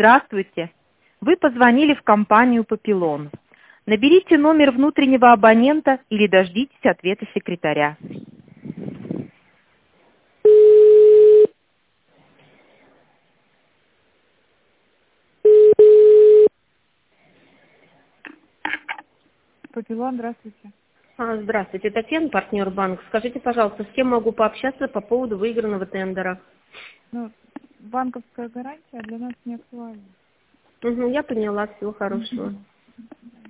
Здравствуйте. Вы позвонили в компанию «Папилон». Наберите номер внутреннего абонента или дождитесь ответа секретаря. Папилон, здравствуйте. Здравствуйте, Татьяна, партнер банк. Скажите, пожалуйста, с кем могу пообщаться по поводу выигранного тендера? Ну, банковская гарантия для нас не актуальна. Угу, я поняла, всего хорошего.